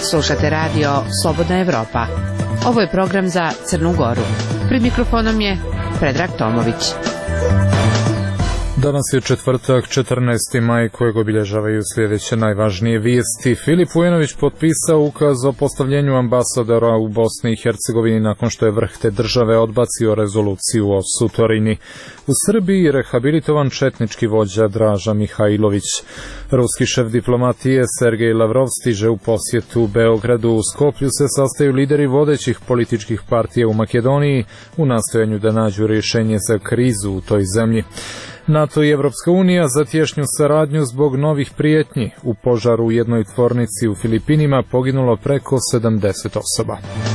Slušate radio Slobodna Evropa. Ovo je program za Crnu Goru. Pred mikrofonom je Predrag Tomović. Danas je četvrtak, 14. maj, kojeg obilježavaju sljedeće najvažnije vijesti. Filip Vujanović potpisao ukaz o postavljenju ambasadora u Bosni i Hercegovini nakon što je vrh te države odbacio rezoluciju o Sutorini. U Srbiji rehabilitovan četnički vođa Draža Mihajlović. Ruski šef diplomatije Sergej Lavrov stiže u posjetu Beogradu. U Skoplju se sastaju lideri vodećih političkih partija u Makedoniji u nastojanju da nađu rješenje za krizu u toj zemlji. NATO i Evropska unija za tješnju saradnju zbog novih prijetnji. U požaru u jednoj tvornici u Filipinima poginulo preko 70 osoba.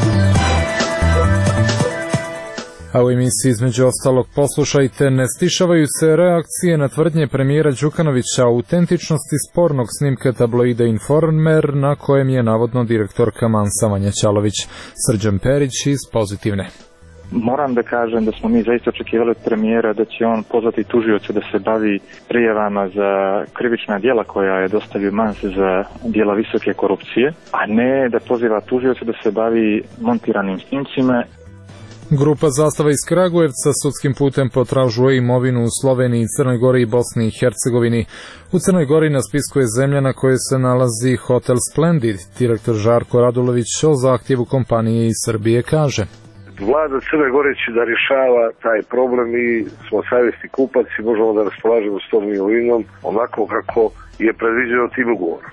A u emisiji između ostalog poslušajte, ne stišavaju se reakcije na tvrdnje premijera Đukanovića o autentičnosti spornog snimka tabloida Informer na kojem je navodno direktorka Mansa Vanja Ćalović. Srđan Perić iz Pozitivne. Moram da kažem da smo mi zaista očekivali od premijera da će on pozvati tužioce da se bavi prijavama za krivična djela koja je dostavio Mans za djela visoke korupcije, a ne da poziva tužioce da se bavi montiranim snimcima. Grupa Zastava iz Kragujevca sudskim putem potražuje imovinu u Sloveniji, Crnoj Gori i Bosni i Hercegovini. U Crnoj Gori na spisku je zemlja na kojoj se nalazi Hotel Splendid. Direktor Žarko Radulović o zahtjevu kompanije iz Srbije kaže: Vlada Crne Gore će da rješava taj problem i smo savjesni kupac i možemo da raspolažemo s tom imovinom onako kako je predviđeno tim ugovorom.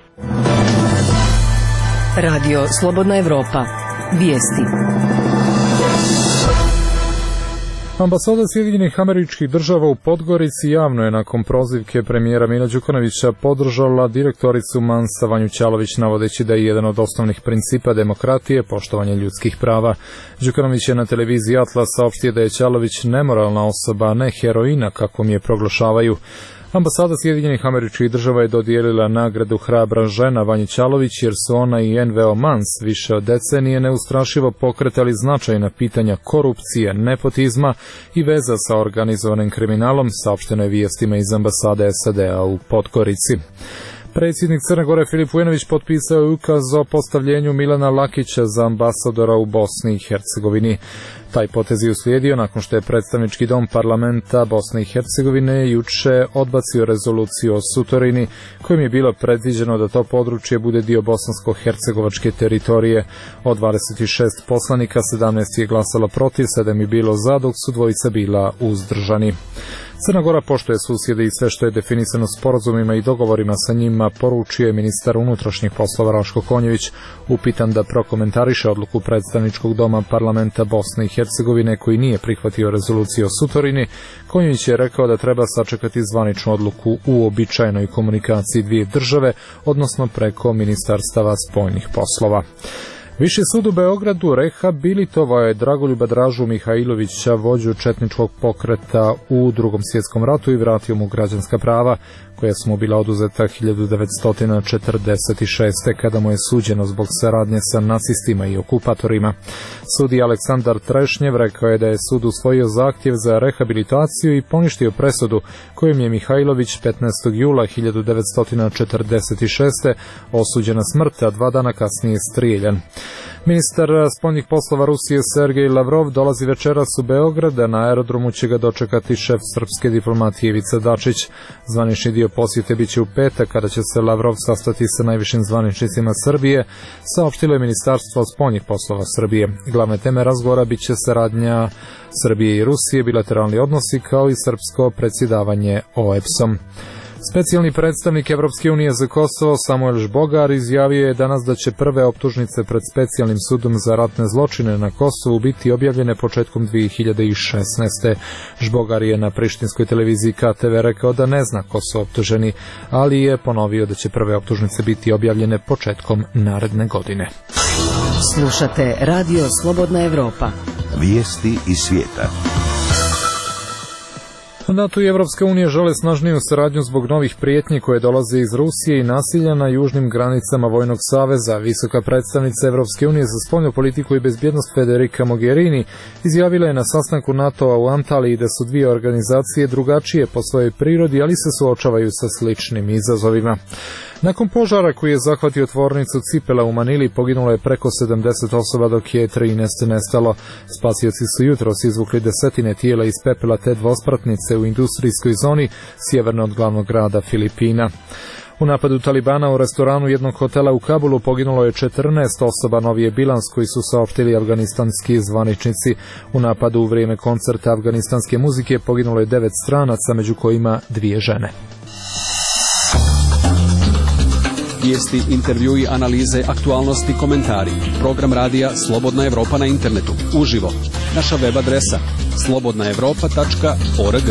Radio Slobodna Evropa. Vijesti. Ambasada Sjedinjenih Američkih Država u Podgorici javno je nakon prozivke premijera Mila Đukanovića podržala direktoricu Mansa Vanju Ćalović, navodeći da je jedan od osnovnih principa demokratije poštovanje ljudskih prava. Đukanović je na televiziji Atlas saopštio da je Ćalović nemoralna osoba, ne heroina kako mi je proglašavaju. Ambasada Sjedinjenih Američkih Država je dodijelila nagradu Hrabra žena Vanji Ćalović jer su ona i NVO Mans više od decenije neustrašivo pokretali značajna pitanja korupcije, nepotizma i veza sa organizovanim kriminalom, saopšteno je vijestima iz ambasade SAD-a u Podgorici. Predsjednik Crne Gore Filip Vujanović potpisao je ukaz o postavljenju Milana Lakića za ambasadora u Bosni i Hercegovini. Taj potez je uslijedio nakon što je predstavnički dom parlamenta Bosne i Hercegovine juče odbacio rezoluciju o Sutorini, kojim je bilo predviđeno da to područje bude dio bosansko-hercegovačke teritorije. Od 26 poslanika 17 je glasalo protiv, 7 je bilo za, dok su dvojica bila uzdržani. Crna Gora poštuje susjede i sve što je definisano sporazumima i dogovorima sa njima, poručio je ministar unutrašnjih poslova Raško Konjević, upitan da prokomentariše odluku predstavničkog doma parlamenta Bosne i Hercegovine koji nije prihvatio rezoluciju o Sutorini. Konjević je rekao da treba sačekati zvaničnu odluku u uobičajenoj komunikaciji dvije države, odnosno preko ministarstava spoljnih poslova. Viši sud u Beogradu rehabilitovao je Dragoljuba Dražu Mihajlovića, vođu četničkog pokreta u Drugom svjetskom ratu, i vratio mu građanska prava koja su mu bila oduzeta 1946. kada mu je suđeno zbog saradnje sa nacistima i okupatorima. Sudija Aleksandar Trešnjev rekao je da je sud usvojio zahtjev za rehabilitaciju i poništio presudu kojom je Mihajlović 15. jula 1946. osuđen na smrt, a 2 dana kasnije strijeljan. Ministar spoljnih poslova Rusije Sergej Lavrov dolazi večeras u Beograd, a na aerodromu će ga dočekati šef srpske diplomatije Ivica Dačić. Zvanični dio posjete biće u petak, kada će se Lavrov sastati sa najvišim zvaničnicima Srbije, saopštilo je Ministarstvo spoljnih poslova Srbije. Glavne teme razgovora biće saradnja Srbije i Rusije, bilateralni odnosi kao i srpsko predsjedavanje OEBS-om. Specijalni predstavnik Evropske unije za Kosovo Samuel Žbogar izjavio je danas da će prve optužnice pred specijalnim sudom za ratne zločine na Kosovu biti objavljene početkom 2016. Žbogar je na prištinskoj televiziji KTV rekao da ne zna ko su optuženi, ali je ponovio da će prve optužnice biti objavljene početkom naredne godine. Slušate Radio Slobodna Evropa. Vijesti iz svijeta. NATO i Evropska unija žele snažniju saradnju zbog novih prijetnji koje dolaze iz Rusije i nasilja na južnim granicama Vojnog saveza. Visoka predstavnica Evropske unije za spoljnu politiku i bezbjednost Federica Mogherini izjavila je na sastanku NATO-a u Antaliji da su dvije organizacije drugačije po svojoj prirodi, ali se suočavaju sa sličnim izazovima. Nakon požara koji je zahvatio tvornicu cipela u Manili poginulo je preko 70 osoba, dok je 13 nestalo. Spasioci su jutros izvukli desetine tijela iz pepela te dvospratnice u industrijskoj zoni sjeverno od glavnog grada Filipina. U napadu Talibana u restoranu jednog hotela u Kabulu poginulo je 14 osoba, novi je bilans koji su saopštili afganistanski zvaničnici. U napadu u vrijeme koncerta afganistanske muzike poginulo je 9 stranaca, među kojima 2 žene. Vijesti, intervjui, analize, aktualnosti, komentari. Program radija Slobodna Evropa na internetu. Uživo. Naša web adresa slobodnaevropa.org.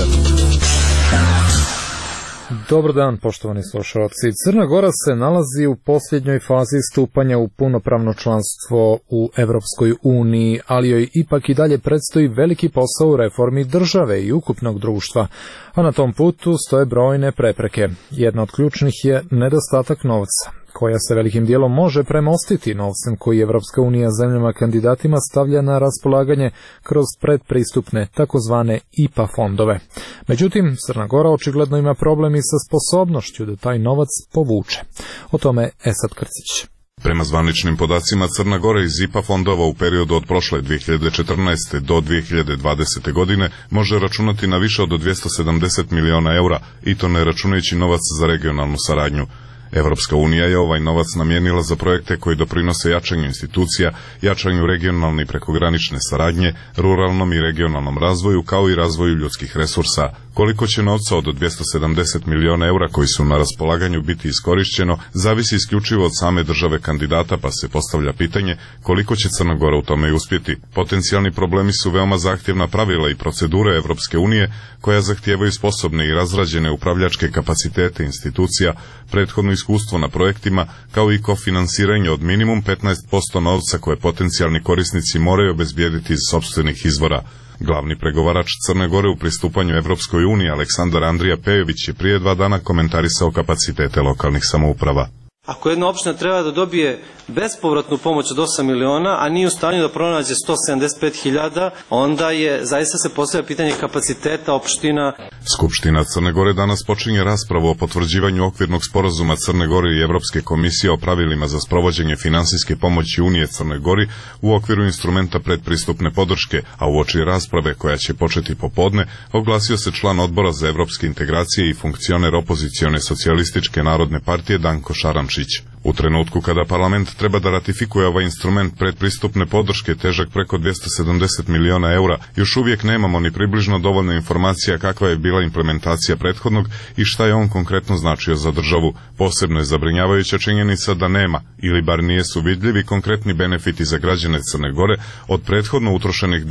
Dobar dan, poštovani slušalci. Crna Gora se nalazi u posljednjoj fazi stupanja u punopravno članstvo u Evropskoj uniji, ali joj ipak i dalje predstoji veliki posao u reformi države i ukupnog društva, a na tom putu stoje brojne prepreke. Jedna od ključnih je nedostatak novca, koja se velikim dijelom može premostiti novcem koji Evropska unija zemljama kandidatima stavlja na raspolaganje kroz predpristupne takozvane IPA fondove. Međutim, Crna Gora očigledno ima problem i sa sposobnošću da taj novac povuče. O tome Esad Krcić. Prema zvaničnim podacima, Crna Gora iz IPA fondova u periodu od prošle 2014. do 2020. godine može računati na više od 270 miliona eura, i to ne računajući novac za regionalnu saradnju. Evropska unija je ovaj novac namijenila za projekte koji doprinose jačanju institucija, jačanju regionalne i prekogranične saradnje, ruralnom i regionalnom razvoju, kao i razvoju ljudskih resursa. Koliko će novca od 270 miliona eura koji su na raspolaganju biti iskorišćeno, zavisi isključivo od same države kandidata, pa se postavlja pitanje koliko će Crna Gora u tome i uspjeti. Potencijalni problemi su veoma zahtjevna pravila i procedure Evropske unije, koja zahtijevaju sposobne i razrađene upravljačke kapacitete institucija, prethodno iskustvo na projektima, kao i kofinansiranje od minimum 15% novca koje potencijalni korisnici moraju obezbijediti iz sopstvenih izvora. Glavni pregovarač Crne Gore u pristupanju Evropskoj uniji, Aleksandar Andrija Pejović, je prije 2 dana komentarisao kapacitete lokalnih samouprava. Ako jedna opština treba da dobije bespovratnu pomoć od 8 miliona, a nije u stanju da pronađe 175.000, onda je, zaista se postavlja pitanje kapaciteta opština. Skupština Crne Gore danas počinje raspravu o potvrđivanju okvirnog sporazuma Crne Gore i Evropske komisije o pravilima za sprovođenje finansijske pomoći Unije Crnoj Gori u okviru instrumenta predpristupne podrške, a uoči rasprave koja će početi popodne, oglasio se član odbora za evropske integracije i funkcioner opozicione socijalističke narodne partije Danko Šaramčić. U trenutku kada parlament treba da ratifikuje ovaj instrument predpristupne podrške težak preko 270 miliona eura, još uvijek nemamo ni približno dovoljno informacija kakva je bila implementacija prethodnog i šta je on konkretno značio za državu. Posebno je zabrinjavajuća činjenica da nema, ili bar nijesu vidljivi konkretni benefiti za građane Crne Gore od prethodno utrošenih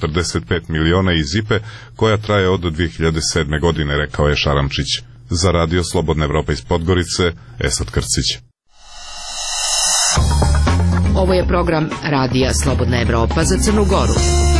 245 miliona iz IPE, koja traje od 2007. godine, rekao je Šaramčić. Za radio Slobodna Evropa iz Podgorice, Esad Krcić. Ovo je program radija Slobodna Evropa za Crnu Goru.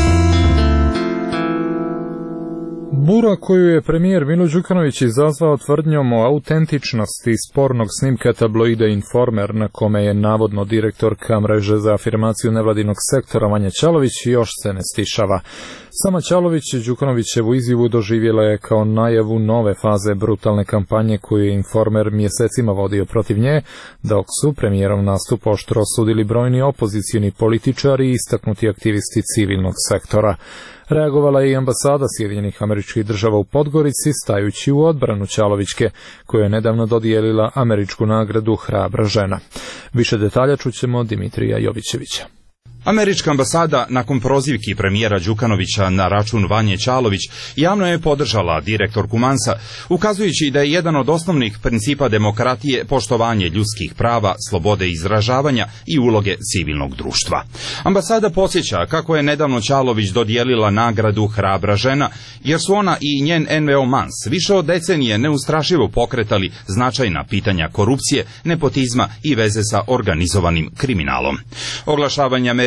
Bura koju je premijer Milo Đukanović izazvao tvrdnjom o autentičnosti spornog snimka tabloida Informer, na kome je navodno direktorka mreže za afirmaciju nevladinog sektora Vanja Ćalović, još se ne stišava. Sama Ćalović Đukanovićevu izjavu doživjela je kao najavu nove faze brutalne kampanje koju je Informer mjesecima vodio protiv nje, dok su premijerov nastup oštro osudili brojni opozicioni političari i istaknuti aktivisti civilnog sektora. Reagovala je i ambasada Sjedinjenih Američkih Država u Podgorici, stajući u odbranu Ćalovićke, koja je nedavno dodijelila američku nagradu Hrabra žena. Više detalja čućemo Dimitrija Jovićevića. Američka ambasada, nakon prozivki premijera Đukanovića na račun Vanje Ćalović, javno je podržala direktorku Mansa, ukazujući da je jedan od osnovnih principa demokratije poštovanje ljudskih prava, slobode izražavanja i uloge civilnog društva. Ambasada podsjeća kako je nedavno Ćalović dodijelila nagradu Hrabra žena, jer su ona i njen NVO Mans više od decenije neustrašivo pokretali značajna pitanja korupcije, nepotizma i veze sa organizovanim kriminalom. Oglašavanje američke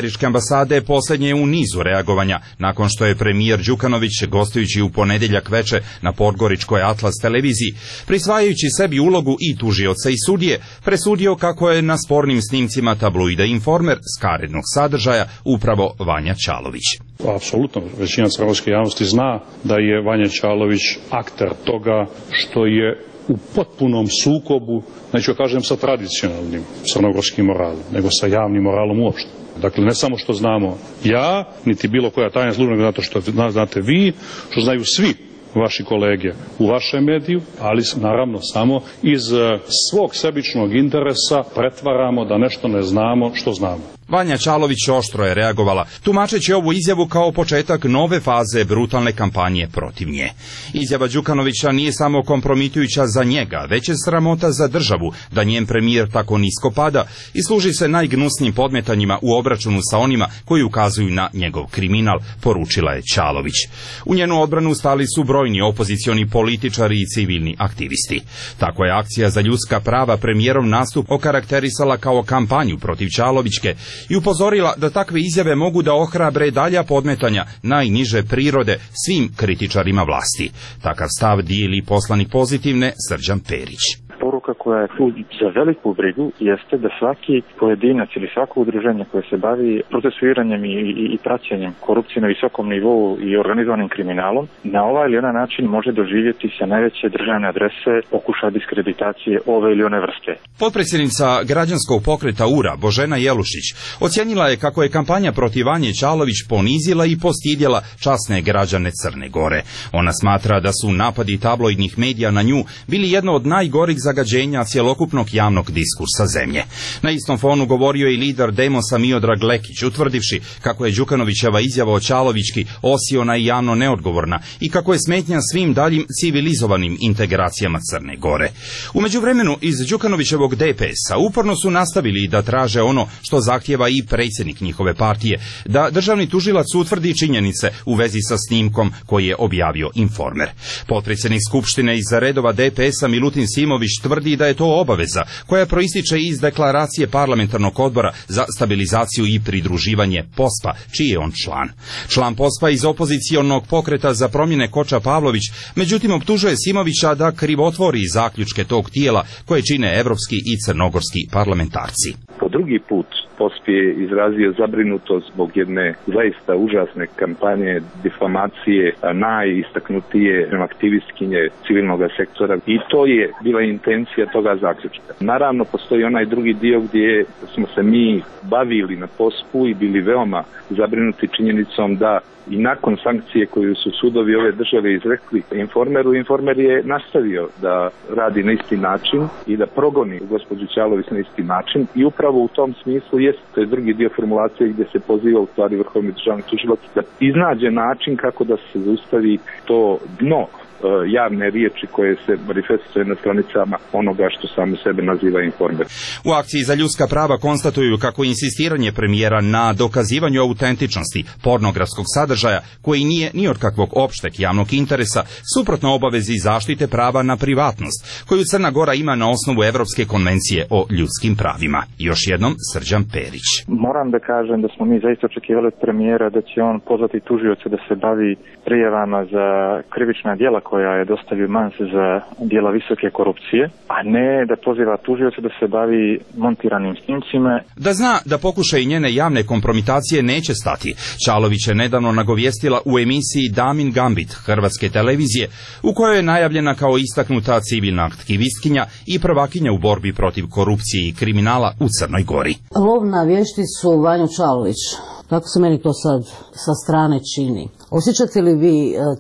američke ambasade posljednje je u nizu reagovanja nakon što je premijer Đukanović, gostujući u ponedjeljak veče na podgoričkoj Atlas televiziji, prisvajajući sebi ulogu i tužioca i sudije, presudio kako je na spornim snimcima tabloida Informer skarednog sadržaja upravo Vanja Čalović. Apsolutno, većina crnogorske javnosti zna da je Vanja Čalović akter toga što je u potpunom sukobu, neću kažem sa tradicionalnim crnogorskim moralom, nego sa javnim moralom uopšte. Dakle, ne samo što znamo ja, niti bilo koja tajna služba, nego zato što znate vi, što znaju svi vaši kolege u vašem mediju, ali naravno samo iz svog sebičnog interesa pretvaramo da nešto ne znamo što znamo. Vanja Čalović oštro je reagovala, tumačeći ovu izjavu kao početak nove faze brutalne kampanje protiv nje. Izjava Đukanovića nije samo kompromitujuća za njega, već je sramota za državu da njen premijer tako nisko pada i služi se najgnusnijim podmetanjima u obračunu sa onima koji ukazuju na njegov kriminal, poručila je Čalović. U njenu odbranu stali su brojni opozicioni političari i civilni aktivisti. Tako je akcija za ljudska prava premijerov nastup okarakterisala kao kampanju protiv Čalovićke i upozorila da takve izjave mogu da ohrabre dalja podmetanja najniže prirode svim kritičarima vlasti. Takav stav dijeli poslanik Pozitivne Srđan Perić. Poruka koja je tu za veliku brigu jeste da svaki pojedinac ili svako udruženje koje se bavi procesuiranjem i praćenjem korupcije na visokom nivou i organizovanim kriminalom na ovaj ili onaj način može doživjeti sa najveće državne adrese pokušaj diskreditacije ove ili one vrste. Potpredsjednica građanskog pokreta URA Božena Jelušić ocijenila je kako je kampanja protiv Vanje Čalović ponizila i postidjela časne građane Crne Gore. Ona smatra da su napadi tabloidnih medija na nju bili jedno od najgorih zagađenja cjelokupnog javnog diskursa zemlje. Na istom fonu govorio je i lider Demosa Miodrag Lekić, utvrdivši kako je Đukanovićeva izjava o Čalovićki osiona i javno neodgovorna i kako je smetnja svim daljim civilizovanim integracijama Crne Gore. U međuvremenu iz Đukanovićevog DPS-a uporno su nastavili da traže ono što zahtjeva i predsjednik njihove partije, da državni tužilac utvrdi činjenice u vezi sa snimkom koji je objavio Informer. Potpredsjednik Skupštine iz redova DPS-a Milutin Simović tvrdi da je to obaveza koja proističe iz deklaracije parlamentarnog odbora za stabilizaciju i pridruživanje POSPA, čiji je on član. Član POSPA iz opozicionog pokreta za promjene Koča Pavlović, međutim optužuje Simovića da krivotvori zaključke tog tijela koje čine evropski i crnogorski parlamentarci. Po drugi put POSP je izrazio zabrinutost zbog jedne zaista užasne kampanje difamacije najistaknutije aktivistkinje civilnog sektora i to je bila intencija toga zaključka. Naravno, postoji onaj drugi dio gdje smo se mi bavili na POSP-u i bili veoma zabrinuti činjenicom da i nakon sankcije koju su sudovi ove države izrekli Informeru, Informer je nastavio da radi na isti način i da progoni gospođu Čalović na isti način i upravo u tom smislu jest, to je drugi dio formulacije gdje se poziva u stvari Vrhovni državni tužilac da iznađe način kako da se zaustavi to dno javne riječi koje se manifestuje na stranicama onoga što samo sebe naziva Informer. U akciji za ljudska prava konstatuju kako insistiranje premijera na dokazivanju autentičnosti pornografskog sadržaja, koji nije ni od kakvog opšteg javnog interesa, suprotno obavezi zaštite prava na privatnost, koju Crna Gora ima na osnovu Evropske konvencije o ljudskim pravima. Još jednom Srđan Perić. Moram da kažem da smo mi zaista očekivali od premijera da će on pozvati tužioce da se bavi prijavama za krivična djela koja je dostavio Mans za djela visoke korupcije, a ne da poziva tužioce da se bavi montiranim snimcima. Da zna da pokušaj njene javne kompromitacije neće stati, Čalović je nedavno nagovijestila u emisiji Damin Gambit hrvatske televizije, u kojoj je najavljena kao istaknuta civilna aktivistkinja i prvakinja u borbi protiv korupcije i kriminala u Crnoj Gori. Lov na vješticu Vanju Čalović, kako se meni to sad sa strane čini? Osjećate li vi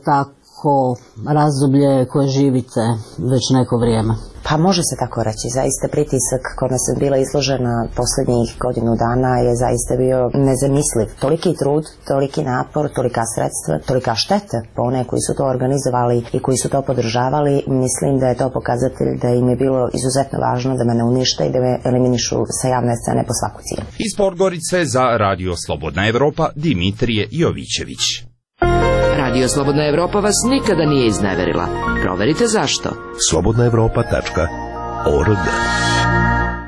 tako razdoblje koje živite već neko vrijeme? Pa može se tako reći, zaista pritisak kojom sam bila izložena posljednjih godinu dana je zaista bio nezamisliv. Toliki trud, toliki napor, tolika sredstva, tolika šteta po one koji su to organizovali i koji su to podržavali, mislim da je to pokazatelj da im je bilo izuzetno važno da me ne unište i da me eliminišu sa javne scene po svaku cijenu. Iz Podgorice za Radio Slobodna Evropa Dimitrije Jovićević. Radio Slobodna Evropa vas nikada nije izneverila. Proverite zašto. slobodnaevropa.org.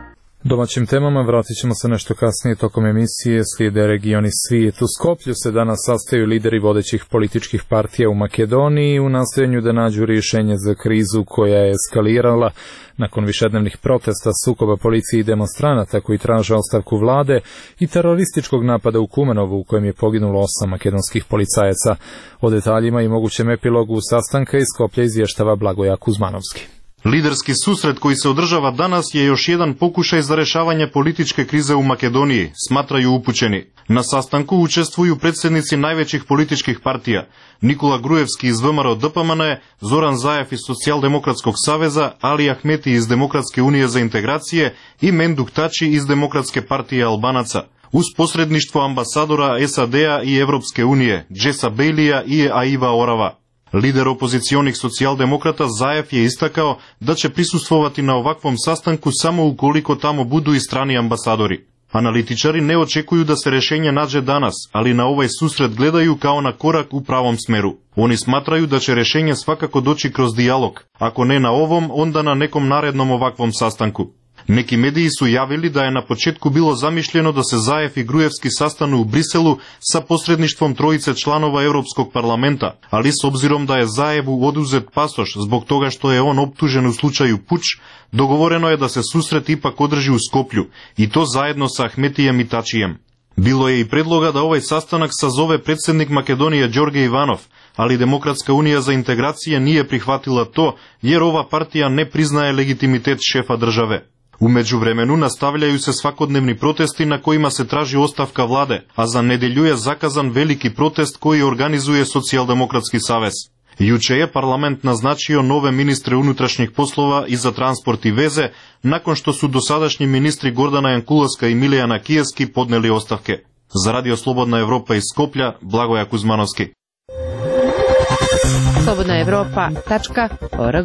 Domaćim temama vratit ćemo se nešto kasnije tokom emisije. Slijede regioni svijet. U Skoplju se danas sastaju lideri vodećih političkih partija u Makedoniji u nastojanju da nađu rješenje za krizu koja je eskalirala nakon višednevnih protesta, sukoba policije i demonstranata koji traže ostavku vlade i terorističkog napada u Kumanovu u kojem je poginulo 8 makedonskih policajaca. O detaljima i mogućem epilogu sastanka iz Skoplja izvještava Blagoja Kuzmanovski. Liderski susret koji se održava danas je još jedan pokušaj za rešavanje političke krize u Makedoniji, smatraju upućeni. Na sastanku učestvuju predsjednici najvećih političkih partija: Nikola Grujevski iz VMRO DPMN, Zoran Zajev iz Socijaldemokratskog saveza, Ali Ahmeti iz Demokratske unije za integracije i Menduk Tači iz Demokratske partije Albanaca, uz posredništvo ambasadora SAD-a i Evropske unije, Jessa Bailija i Aiva Orava. Lider opozicionih socijaldemokrata Zajev je istakao da će prisustvovati na ovakvom sastanku samo ukoliko tamo budu i strani ambasadori. Analitičari ne očekuju da se rješenje nađe danas, ali na ovaj susret gledaju kao na korak u pravom smeru. Oni smatraju da će rješenje svakako doći kroz dijalog, ako ne na ovom, onda na nekom narednom ovakvom sastanku. Neki mediji su javili da je na početku bilo zamišljeno da se Zajev i Grujevski sastanu u Briselu sa posredništvom trojice članova Europskog parlamenta, ali s obzirom da je Zajevu oduzet pasoš zbog toga što je on optužen u slučaju puč, dogovoreno je da se susret ipak održi u Skoplju, i to zajedno sa Ahmetijem i Tačijem. Bilo je i predloga da ovaj sastanak sazove predsjednik Makedonije Đorđe Ivanov, ali Demokratska unija za integracije nije prihvatila to jer ova partija ne priznaje legitimitet šefa države. U međuvremenu nastavljaju se svakodnevni protesti na kojima se traži ostavka vlade, a za nedjelju je zakazan veliki protest koji organizuje Socijaldemokratski savez. Juče je parlament naznačio nove ministre unutrašnjih poslova i za transport i veze, nakon što su dosadašnji ministri Gordana Jankulaska i Milijana Kijeski podneli ostavke. Za Radio Slobodna Evropa iz Skoplja, Blagoja Kuzmanovski. slobodnaevropa.org.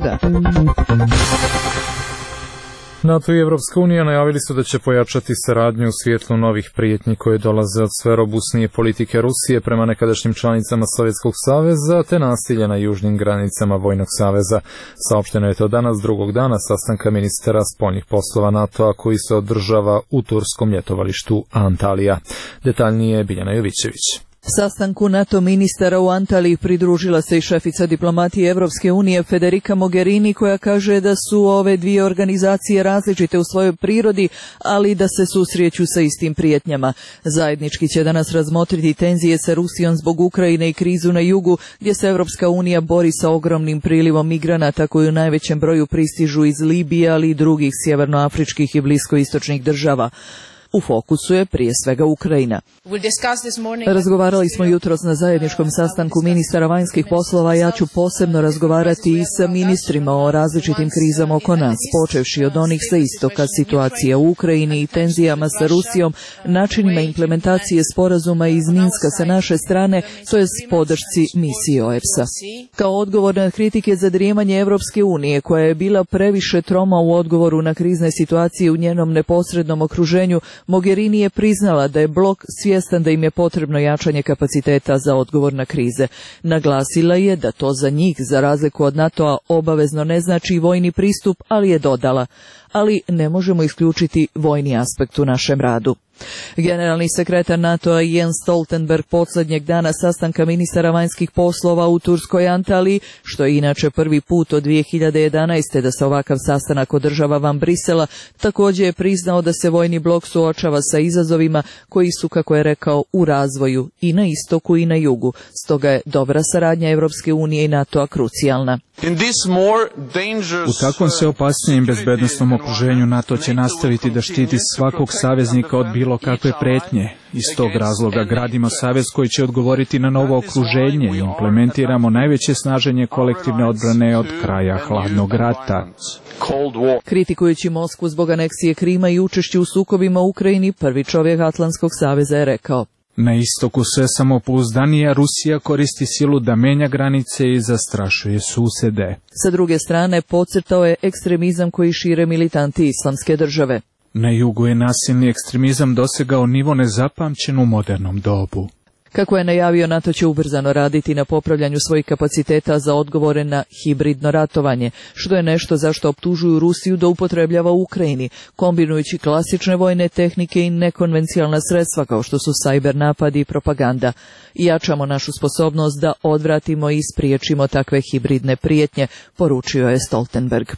NATO i Evropska unija najavili su da će pojačati saradnju u svjetlu novih prijetnji koje dolaze od sve robusnije politike Rusije prema nekadašnjim članicama Sovjetskog saveza te nasilje na južnim granicama Vojnog saveza. Saopšteno je to danas, drugog dana sastanka ministara spoljnih poslova NATO-a koji se održava u turskom ljetovalištu Antalija. Detaljnije Biljana Jovićević. Sastanku NATO ministara u Antaliji pridružila se i šefica diplomatije Evropske unije Federica Mogherini, koja kaže da su ove dvije organizacije različite u svojoj prirodi, ali da se susreću sa istim prijetnjama. Zajednički će danas razmotriti tenzije sa Rusijom zbog Ukrajine i krizu na jugu, gdje se Evropska unija bori sa ogromnim prilivom migranata koji u najvećem broju pristižu iz Libije, ali i drugih sjevernoafričkih i bliskoistočnih država. U fokusu je prije svega Ukrajina. Razgovarali smo jutros na zajedničkom sastanku ministara vanjskih poslova, ja ću posebno razgovarati i sa ministrima o različitim krizama oko nas, počevši od onih sa istoka, situacija u Ukrajini i tenzijama sa Rusijom, načinima implementacije sporazuma iz Minska sa naše strane, to je podršci misiji OEPS-a. Kao odgovor na kritike za drijemanje Evropske unije, koja je bila previše troma u odgovoru na krizne situacije u njenom neposrednom okruženju, Mogherini je priznala da je blok svjestan da im je potrebno jačanje kapaciteta za odgovor na krize. Naglasila je da to za njih, za razliku od NATO-a, obavezno ne znači vojni pristup, ali je dodala: ali ne možemo isključiti vojni aspekt u našem radu. Generalni sekretar NATO-a Jens Stoltenberg posljednjeg dana sastanka ministara vanjskih poslova u turskoj Antaliji, što je inače prvi put od 2011. da se ovakav sastanak održava van Brisela, također je priznao da se vojni blok suočava sa izazovima koji su, kako je rekao, u razvoju i na istoku i na jugu. Stoga je dobra saradnja Evropske unije i NATO-a krucijalna. U takvom sve opasnijem bezbednosnom okruženju NATO će nastaviti da štiti svakog saveznika od bilo kakve pretnje. Iz tog razloga gradimo savez koji će odgovoriti na novo okruženje i implementiramo najveće snaženje kolektivne odbrane od kraja hladnog rata. Kritikujući Moskvu zbog aneksije Krima i učešću u sukobima u Ukrajini, prvi čovjek Atlantskog saveza je rekao: na istoku sve samopouzdanija Rusija koristi silu da menja granice i zastrašuje susede. Sa druge strane, podcrtao je ekstremizam koji šire militanti Islamske države. Na jugu je nasilni ekstremizam dosegao nivo nezapamćen u modernom dobu. Kako je najavio, NATO će ubrzano raditi na popravljanju svojih kapaciteta za odgovore na hibridno ratovanje, što je nešto zašto optužuju Rusiju da upotrebljava u Ukrajini, kombinujući klasične vojne tehnike i nekonvencionalna sredstva kao što su sajber napadi i propaganda. I jačamo našu sposobnost da odvratimo i spriječimo takve hibridne prijetnje, poručio je Stoltenberg.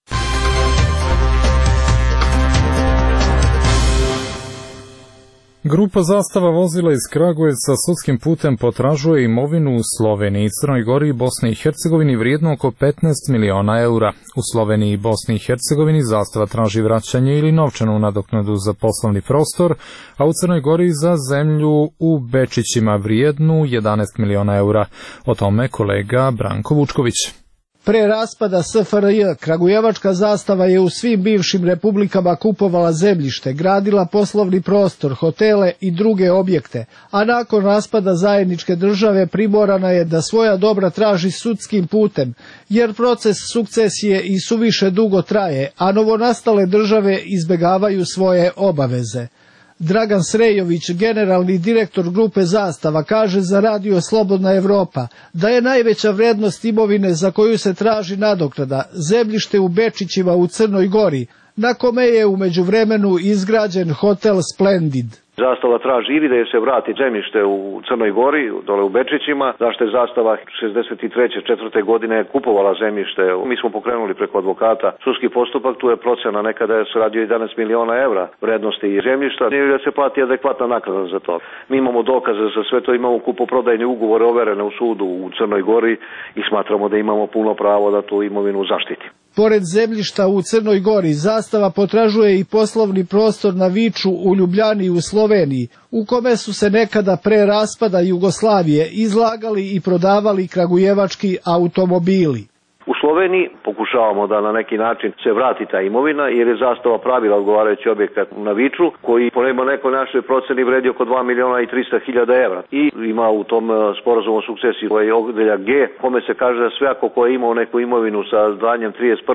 Grupa Zastava vozila iz Kragujevca sudskim putem potražuje imovinu u Sloveniji, Crnoj Gori i Bosni i Hercegovini vrijedno oko 15 miliona eura. U Sloveniji i Bosni i Hercegovini Zastava traži vraćanje ili novčanu nadoknadu za poslovni prostor, a u Crnoj Gori za zemlju u Bečićima vrijednu 11 miliona eura. O tome kolega Branko Vučković. Pre raspada SFRJ, Kragujevačka Zastava je u svim bivšim republikama kupovala zemljište, gradila poslovni prostor, hotele i druge objekte, a nakon raspada zajedničke države primorana je da svoja dobra traži sudskim putem, jer proces sukcesije i suviše dugo traje, a novonastale države izbegavaju svoje obaveze. Dragan Srejović, generalni direktor grupe Zastava, kaže za Radio Slobodna Evropa da je najveća vrednost imovine za koju se traži nadoknada zemljište u Bečićima u Crnoj Gori, na kome je u međuvremenu izgrađen hotel Splendid. Zastava traži ili da je se vrati zemljište u Crnoj Gori, dole u Bečićima, zašto je Zastava 63. 4. godine kupovala zemljište. Mi smo pokrenuli preko advokata sudski postupak, tu je procena nekada se radio 11 miliona evra vrednosti zemljišta, ili da se plati adekvatna naknada za to. Mi imamo dokaze za sve to, imamo kupoprodajne ugovore overene u sudu u Crnoj Gori i smatramo da imamo puno pravo da tu imovinu zaštiti. Pored zemljišta u Crnoj Gori, Zastava potražuje i poslovni prostor na Viču u Ljubljani u Sloveniji, u kome su se nekada pre raspada Jugoslavije izlagali i prodavali kragujevački automobili. U Sloveniji pokušavamo da na neki način se vrati ta imovina, jer je Zastava pravila odgovarajući objekat na Viču, koji po nekoj našoj proceni vredi oko 2 miliona i 300 hiljada evra. I ima u tom sporazumu o sukcesiji koji je odeljak G, kome se kaže da svako ko je imao neku imovinu sa danjem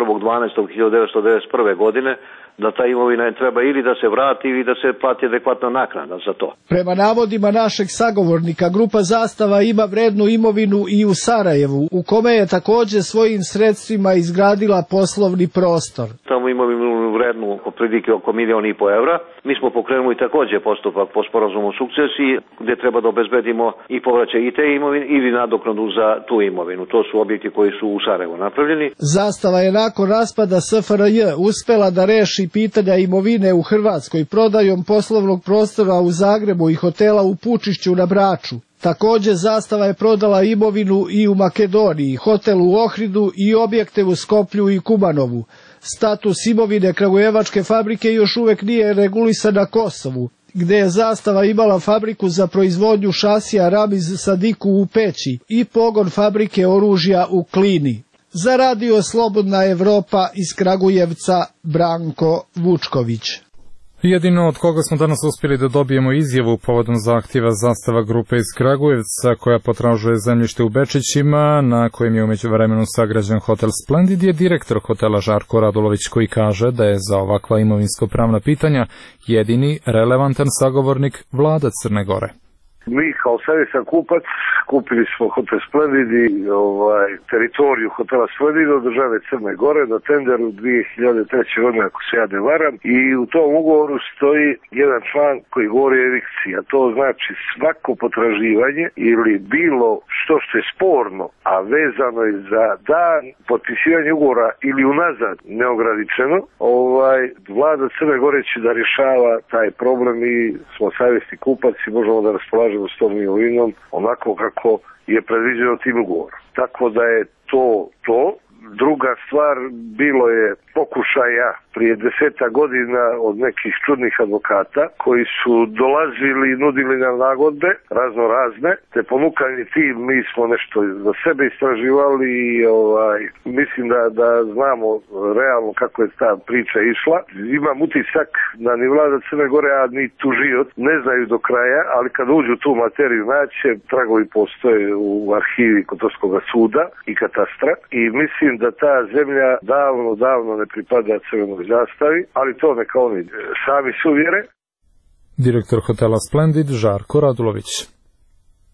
31.12.1991. godine, da ta imovina treba ili da se vrati ili da se plati adekvatna naknada za to. Prema navodima našeg sagovornika, grupa Zastava ima vrednu imovinu i u Sarajevu, u kome je također svojim sredstvima izgradila poslovni prostor. Tamo imovinu vrednu oko 1,5 miliona evra. Mi smo pokrenuli također postupak po sporazumu o sukcesiji, gdje treba da obezbedimo i povraćaj i te imovine ili nadoknadu za tu imovinu. To su objekti koji su u Sarajevu napravljeni. Zastava je nakon raspada SFRJ uspela da reši pitanja imovine u Hrvatskoj prodajom poslovnog prostora u Zagrebu i hotela u Pučišću na Braču. Također Zastava je prodala imovinu i u Makedoniji, hotel u Ohridu i objekte u Skoplju i Kumanovu. Status imovine Kragujevačke fabrike još uvijek nije regulisan na Kosovu, gdje je Zastava imala fabriku za proizvodnju šasija Ramiz Sadiku u Peći i pogon fabrike oružja u Klini. Za Radio Slobodna Evropa iz Kragujevca, Branko Vučković. Jedino od koga smo danas uspjeli da dobijemo izjavu povodom zahtjeva Zastava grupe iz Kragujevca koja potražuje zemljište u Bečićima, na kojem je umeđu vremenu sagrađen hotel Splendid, je direktor hotela Žarko Radulović, koji kaže da je za ovakva imovinsko-pravna pitanja jedini relevantan sagovornik vlada Crne Gore. Mi kao savjesan kupac kupili smo hotel Splendid i teritoriju hotela Splendid od države Crne Gore na tenderu 2003. godine, ako se ja ne varam, i u tom ugovoru stoji jedan član koji govori o evikciji, a to znači svako potraživanje ili bilo što je sporno, a vezano je za dan potpisivanja ugovora ili unazad neograničeno, vlada Crne Gore će da rješava taj problem i smo savjesni kupac i možemo da raspolažemo s tom imovinom onako kako je predviđeno tim ugovorom. Tako da je to. Druga stvar, bilo je pokušaja prije 10 godina od nekih čudnih advokata koji su dolazili i nudili nam nagodbe razno razne, te ponukani tim mi smo nešto za sebe istraživali i mislim da znamo realno kako je ta priča išla. Imam utisak da ni vlada Crne Gore, a ni tužilac ne znaju do kraja, ali kad uđu tu materiju naće, tragovi postoje u arhivi Kotorskog suda i katastra i mislim da ta zemlja davno ne pripada Crvenoj Zastavi, ali to neka oni sami suvjere. Direktor hotela Splendid Žarko Radulović.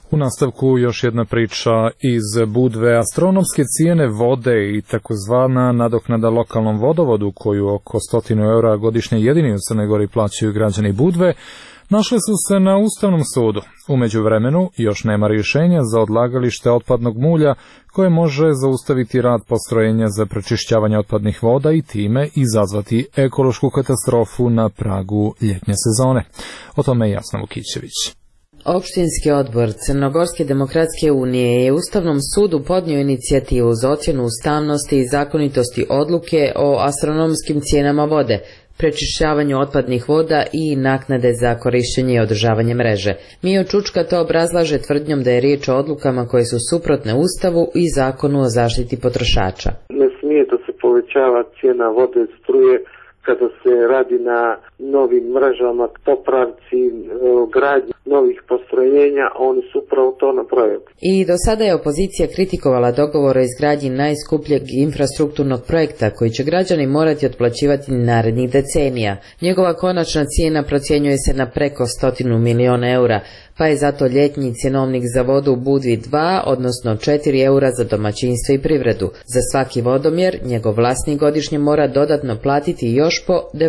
U nastavku još jedna priča iz Budve. Astronomske cijene vode i takozvana nadoknada lokalnom vodovodu, koju oko 100 eura godišnje jedini u Crnoj Gori plaćaju građani Budve, našle su se na Ustavnom sudu. U međuvremenu još nema rješenja za odlagalište otpadnog mulja koje može zaustaviti rad postrojenja za prečišćavanje otpadnih voda i time izazvati ekološku katastrofu na pragu ljetnje sezone. O tome je Jasna Vukićević. Opštinski odbor Crnogorske demokratske unije je Ustavnom sudu podnio inicijativu za ocjenu ustavnosti i zakonitosti odluke o astronomskim cijenama vode, prečišćavanju otpadnih voda i naknade za korištenje i održavanje mreže. Mio Čučka to obrazlaže tvrdnjom da je riječ o odlukama koje su suprotne Ustavu i Zakonu o zaštiti potrošača. Ne smije da se povećava cijena vode, struje kada se radi na novim mrežama, popravci, gradnji novih postrojenja, oni su upravo to napravili. I do sada je opozicija kritikovala dogovor o izgradnji najskupljeg infrastrukturnog projekta koji će građani morati otplaćivati narednih decenija. Njegova konačna cijena procjenjuje se na preko 100 miliona eura, pa je zato ljetnji cjenovnik za vodu u Budvi 2, odnosno 4 eura za domaćinstvo i privredu. Za svaki vodomjer njegov vlasnik godišnje mora dodatno platiti još po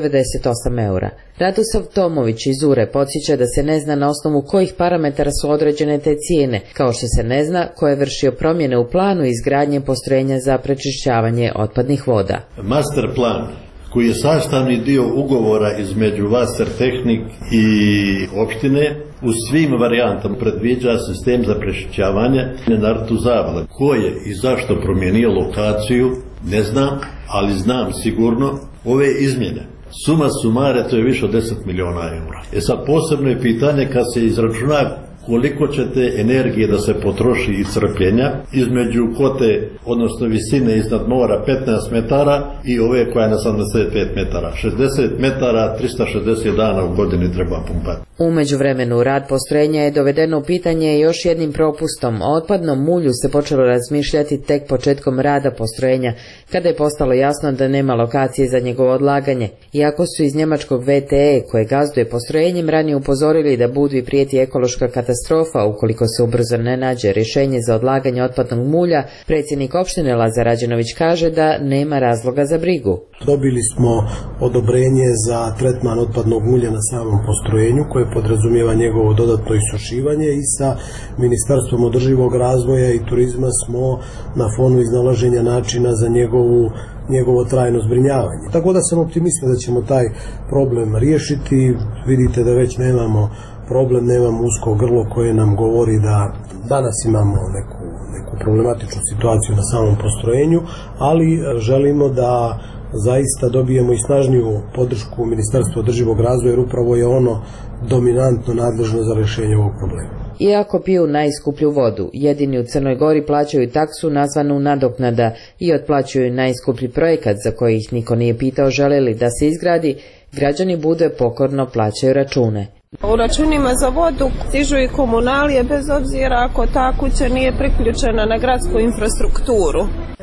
98 eura. Radoslav Tomović iz Ure podsjeća da se ne zna na osnovu kojih parametara su određene te cijene, kao što se ne zna ko je vršio promjene u planu izgradnje postrojenja za prečišćavanje otpadnih voda. Master plan koji je sastavni dio ugovora između Wassertechnik i opštine, u svim varijantama predviđa sistem za prečišćavanje na rtu Zavala. Ko je i zašto promijenio lokaciju, ne znam, ali znam sigurno ove izmjene. Suma sumare, to je više od 10 miliona eura. Sad posebno je pitanje kad se izračuna koliko će te energije da se potroši i crpljenja između kote, odnosno visine iznad mora 15 metara i ove koja je na 75 metara. 60 metara, 360 dana u godini treba pumpati. U međuvremenu rad postrojenja je dovedeno u pitanje još jednim propustom. O otpadnom mulju se počelo razmišljati tek početkom rada postrojenja, kada je postalo jasno da nema lokacije za njegovo odlaganje. Iako su iz njemačkog VTE, koje gazduje postrojenjem, ranije upozorili da Budvi prijeti ekološka katastrofa ukoliko se ubrzo ne nađe rješenje za odlaganje otpadnog mulja, predsjednik opštine Lazar Rađenović kaže da nema razloga za brigu. Dobili smo odobrenje za tretman otpadnog mulja na samom postrojenju koje podrazumijeva njegovo dodatno isušivanje i sa Ministarstvom održivog razvoja i turizma smo na fonu iznalaženja načina za njegovo trajno zbrinjavanje. Tako da sam optimista da ćemo taj problem riješiti. Vidite da već nemamo problem, nemamo usko grlo koje nam govori da danas imamo neku problematičnu situaciju na samom postrojenju, ali želimo da zaista dobijemo i snažniju podršku Ministarstva održivog razvoja, jer upravo je ono dominantno nadležno za rješenje ovog problema. Iako piju najskuplju vodu, jedini u Crnoj Gori plaćaju taksu nazvanu nadoknada i otplaćuju najskuplji projekat za koji ih niko nije pitao žele li da se izgradi, građani Budve pokorno plaćaju račune. U računima za vodu stižu i komunalije bez obzira ako ta kuća nije priključena na gradsku infrastrukturu.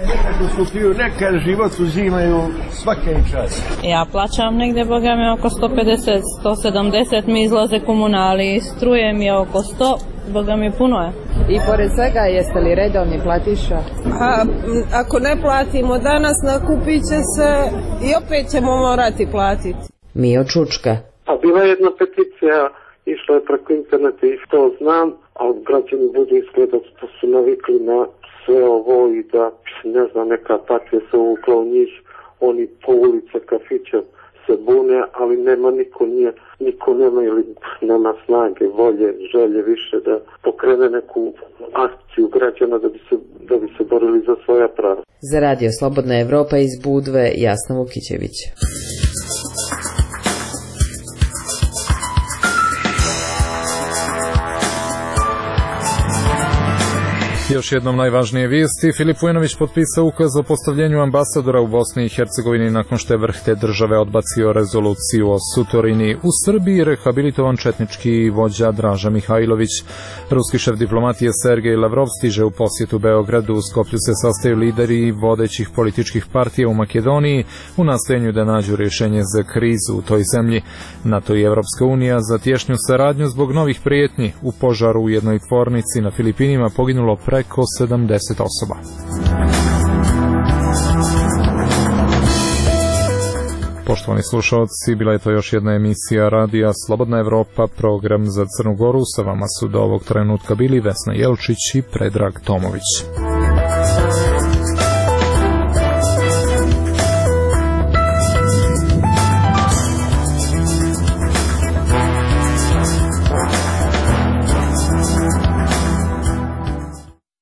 Neka život uzimaju svake čas. Ja plaćam negdje, boga mi, oko 150-170, mi izlaze komunali, struje mi je oko 100, boga mi puno je. I pored svega jeste li redovni platiša? Ako ne platimo danas, nakupit će se i opet ćemo morati platiti. Mio Čučka. A bila je jedna peticija, išla je preko interneta i to znam, ali građani budu izgledati da su navikli na sve ovo i da, ne znam, neka partija se uvukla u njih, oni po ulice, kafiće se bune, ali nema niko nema ili nema snage, volje, želje više da pokrene neku akciju građana da bi se borili za svoja prava. Za Radio Slobodna Evropa iz Budve, Jasna Vukićević. Još jednom najvažnije vijesti. Filip Vujanović potpisao ukaz o postavljenju ambasadora u Bosni i Hercegovini nakon što je vrh te države odbacio rezoluciju o Sutorini. U Srbiji rehabilitovan četnički vođa Draža Mihajlović. Ruski šef diplomatije Sergej Lavrov stiže u posjetu Beogradu. U Skoplju se sastaju lideri vodećih političkih partija u Makedoniji u nastojanju da nađu rješenje za krizu u toj zemlji. NATO i Evropska unija za tješnju saradnju zbog novih prijetnji. U požaru u jednoj tvornici na Filipinima poginulo preko 70 osoba. Poštovani slušalci, bila je to još jedna emisija radija Slobodna Evropa, program za Crnu Goru. Sa vama su do ovog trenutka bili Vesna Jelčić i Predrag Tomović.